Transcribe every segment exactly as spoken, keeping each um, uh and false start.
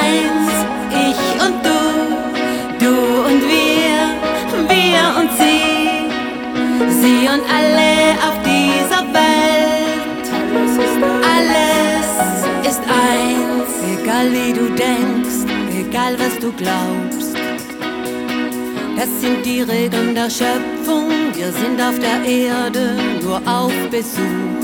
eins, ich und du, du und wir, wir und sie, sie und alle auf dieser Welt. Alles ist eins, egal wie du denkst, egal was du glaubst. Das sind die Regeln der Schöpfung, wir sind auf der Erde nur auf Besuch.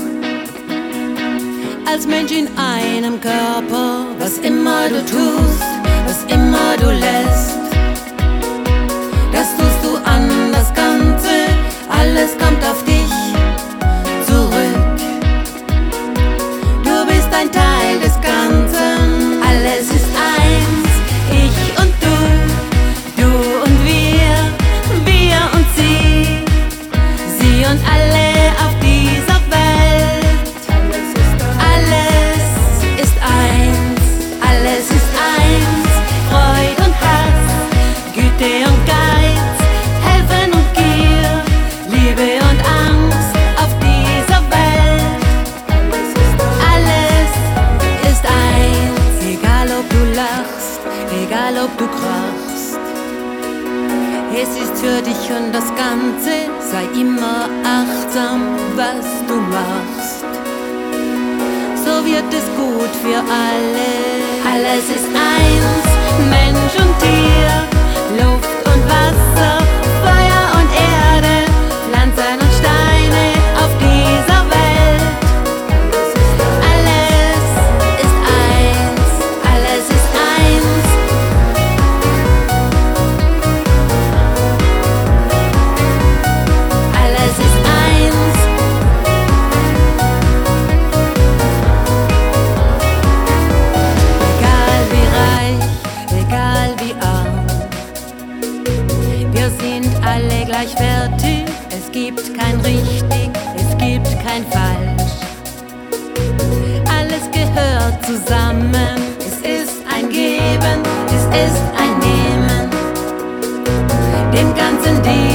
Als Mensch in einem Körper, was immer du tust, was immer du lässt, das tust du an das Ganze, alles kommt auf dich zurück. Du bist ein Teil des Ganzen, alles ist eins, ich und du, du und wir, wir und sie, sie und alle auf dieser Welt. Alles ist eins, alles ist eins, Freude und Hass, Güte und Geiz, Helfen und Gier, Liebe und Angst auf dieser Welt. Alles ist eins, egal ob du lachst, egal ob du krachst. Es ist für dich und das Ganze, sei immer achtsam, was du machst. So wird es gut für alle. Alles ist eins, Mensch und Tier, Luft und Wasser, Feuer und Erde, Pflanzen und Steine auf dieser Welt. Alles ist eins, alles ist eins. Alles ist eins. Egal wie reich, egal wie arm, wir sind alle gleichwertig. Es gibt kein richtig, es gibt kein falsch. Alles gehört zusammen. Es ist ein Geben, es ist ein Nehmen. Dem Ganzen die